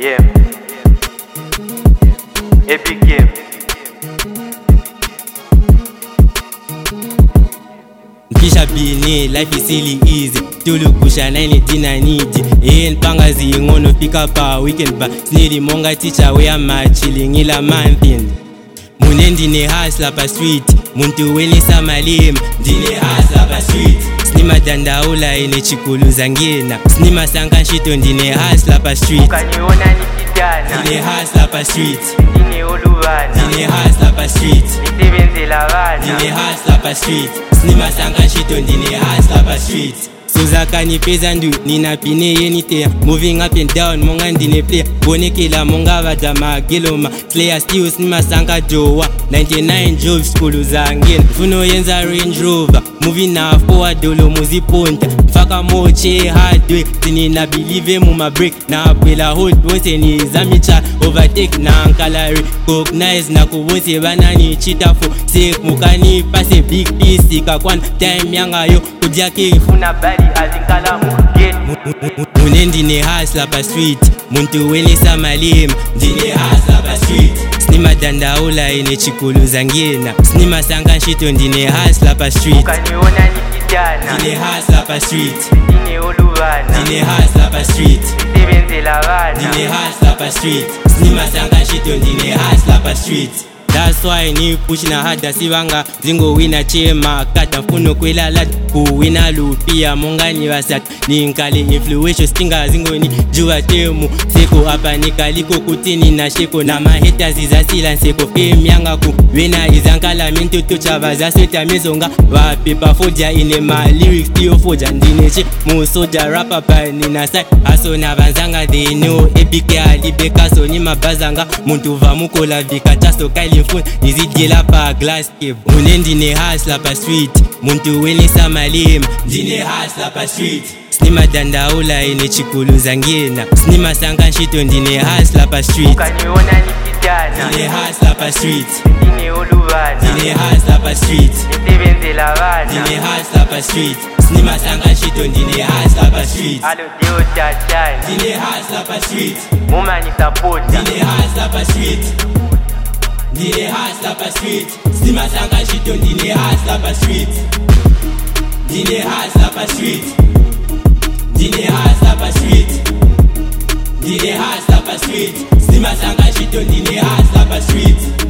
Yeah. Epic game. Kisha bini, life is really easy. Tulukusha na dina need. Panga zingono fika pa weekend ba. Snili monga teacher we am chilling ila mountain. Munendi ne hustler pa street. Muntu weni samalim. Dine hustler pa street. Snima dandaula ine chikulu zangina. Snima sankanshito ndine hustler pa street. Ukaniona nikijana. Dine hustler pa street. Dine oluvana. Dine hustler pa street. Nisebenzela vana. Dine hustler pa street. Snima sankanshito ndine hustler pa street. Suzakani pesa ndu nina pine yenite. Moving up and down monga ndine player. Bonekela monga vadama geloma. Slayer still snima sanka jowa. 99 jobs kulu zangena. Funo yenza Range Rover. Moving na forward dolo muziponta. Faka moche hard way. Tini na believe mu ma break. Na apela hold wose ni zamicha. Overtake na ankalari. Cognize na kubose banani chita for sake. Mukani pase big piece. Kakwan time yanga yo. Kujake Funa bali azinkala get. Munendi ne hustler pa street. Muntu weni samalim. Dine hustler pa street. Snima dandaula ine chikulu zangina. Snima sankanshito ndine hustler pa street. Ukaniona nikijana. Dine hustler pa street. Dine oluvana. Dine hustler pa street. Nisebenzela vana. Dine hustler pa street. Snima sankanshito ndine hustler pa street. That's why ni push na hada sivanga zingo wina chema kata funo kwela lat ku wina lupia mongani wasat ni nkali influential stinga zingo ni jua temu seko hapa nikaliko kutini na sheko na maheta zizasila seko fame yanga ku wina izankala minto tocha vaza sweta mezonga wa paper foja ine ma lyrics tio foja ndineche mu soja rapper pa nina sai aso na vanzanga they know epic ya libeka so ni mabazanga muntu va mukola vikataso kaili nizidela pa glass cave. Munendi ne hustler pa street. Muntu weni samalim. Dine hustler pa street. Snima dandaula ine chikulu zangina. Snima sankanshito ndine hustler pa street. Ukaniona nikijana. Dine hustler pa street. Dine oluvana. Dine hustler pa street. Nisebenzela vana. Dine hustler pa street. Snima sankanshito ndine hustler pa street. Alo deo chachani. Dine hustler pa street. Muma ni support. Dine hustler pa street. Dine hustler pa street. Snima sankanshito ndine hustler pa street. Dine hustler pa street. Dine hustler pa street. Dine hustler pa street. Snima sankanshito ndine hustler pa street.